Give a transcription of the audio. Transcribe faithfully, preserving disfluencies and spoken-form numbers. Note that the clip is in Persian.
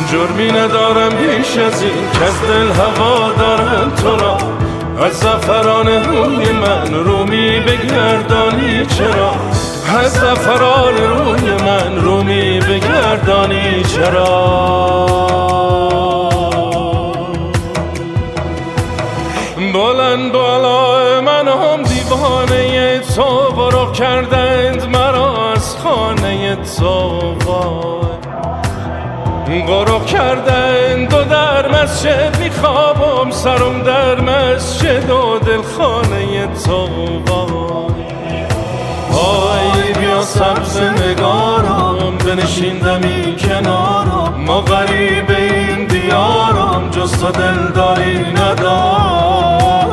جرمی ندارم بیش از این که از دل هوا دارم تو را، از زعفران روی من رومی بگردانی چرا، از زعفران روی من رومی بگردانی چرا. بلند بالا من هم دیوانه تو، برو کردند مرا از خانه تو، برو کردند و در مسجد میخوابم سرم در مسجد و دل خانه تو. وای بیا سبز نگارم بنشیندمی کنارم، ما غریب این دیارم جز تو دلداری ندارم.